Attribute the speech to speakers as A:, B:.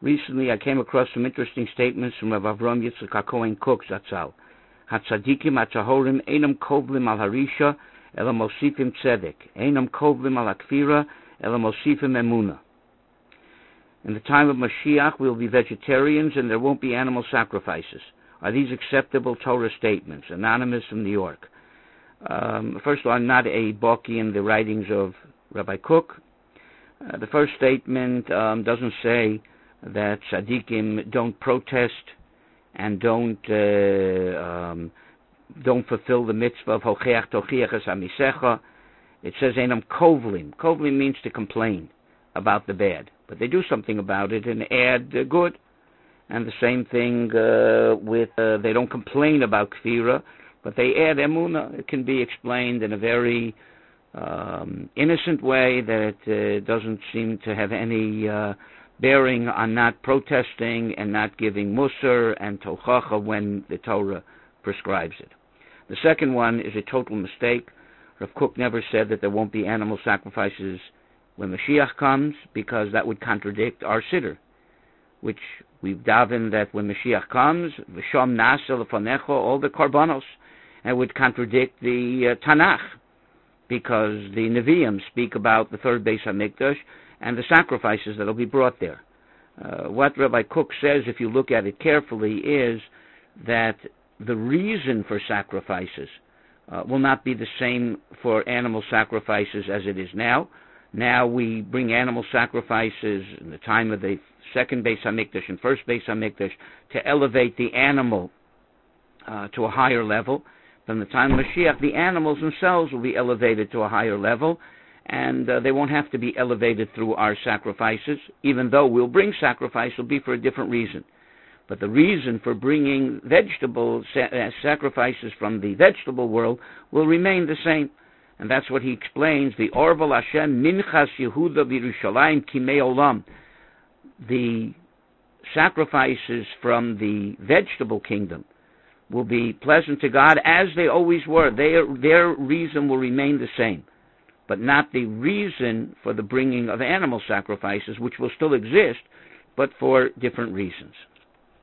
A: Recently, I came across some interesting statements from Rav Avram Yitzchak HaKohen Kook Zatzal. Hatzadikim HaTzahorim Einam Kovlim Al Harisha Ela Mosifim Tzedek. Einam Kovlim Al Hakfira Ela Mosifim Emunah. In the time of Mashiach, we will be vegetarians and there won't be animal sacrifices. Are these acceptable Torah statements? Anonymous from New York. First of all, I'm not a baki in the writings of Rabbi Kook. The first statement doesn't say that tzaddikim don't protest and don't fulfill the mitzvah of hocheach tochiach es hamisecha. It says enam kovlim. Kovlim means to complain about the bad, but they do something about it and add good. And the same thing with they don't complain about kfira, but they add emunah. It can be explained in a very innocent way that it doesn't seem to have any bearing on not protesting and not giving musar and tochacha when the Torah prescribes it. The second one is a total mistake. Rav Kook never said that there won't be animal sacrifices when Mashiach comes, because that would contradict our Siddur, which we've davened that when Mashiach comes, V'sham nasa lefanecha, all the karbanos, and it would contradict the Tanakh, because the Nevi'im speak about the third Beis HaMikdash and the sacrifices that will be brought there. What Rabbi Kook says, if you look at it carefully, is that the reason for sacrifices will not be the same for animal sacrifices as it is now. Now we bring animal sacrifices in the time of the second Beis HaMikdash and first Beis HaMikdash to elevate the animal to a higher level. From the time of Mashiach, the animals themselves will be elevated to a higher level, and they won't have to be elevated through our sacrifices. Even though we'll bring sacrifice, will be for a different reason. But the reason for bringing vegetable sacrifices from the vegetable world will remain the same. And that's what he explains, the Orval Hashem Minchas Yehuda B'Yerushalayim Kimei Olam. The sacrifices from the vegetable kingdom will be pleasant to God as they always were. Their reason will remain the same, but not the reason for the bringing of animal sacrifices, which will still exist, but for different reasons.